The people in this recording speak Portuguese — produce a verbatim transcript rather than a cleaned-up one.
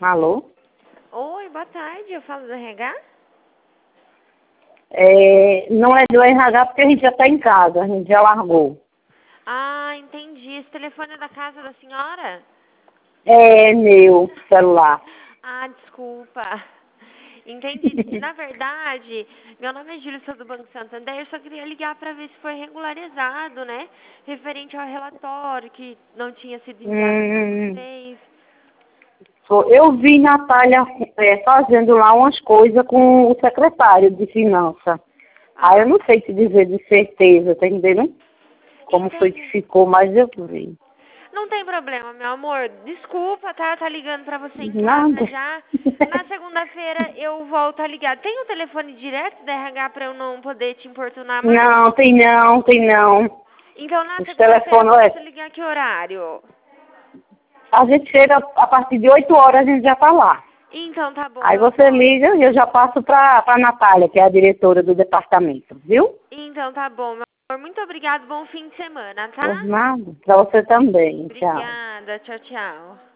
Alô? Oi, boa tarde. Eu falo do R H? É, não é do R H porque a gente já está em casa, a gente já largou. Ah, entendi. Esse telefone é da casa da senhora? É meu celular. Ah, desculpa. Entendi. Na verdade, meu nome é Júlia, sou do Banco Santander. Eu só queria ligar para ver se foi regularizado, né? Referente ao relatório que não tinha sido enviado para Hum, vocês. eu vi Natália é, fazendo lá umas coisas com o secretário de finança. Aí eu Ah, não sei te dizer de certeza, tá entendendo? Como foi que entendi. ficou, mas eu vi. Não tem problema, meu amor. Desculpa, tá? Tá ligando pra você em casa Nada. já. Na segunda-feira eu volto a ligar. Tem o telefone direto da R H pra eu não poder te importunar mais? Não, tem não, tem não. Então na Os segunda-feira eu telefones, posso é, ligar que horário? a gente chega a partir de oito horas, a gente já está lá. Então tá bom, Aí meu você amor. liga e eu já passo para a Natália, que é a diretora do departamento, viu? Então tá bom, meu amor. Muito obrigado. Bom fim de semana, Por tá? nada. Para você também. Tchau. Obrigada. Tchau, tchau.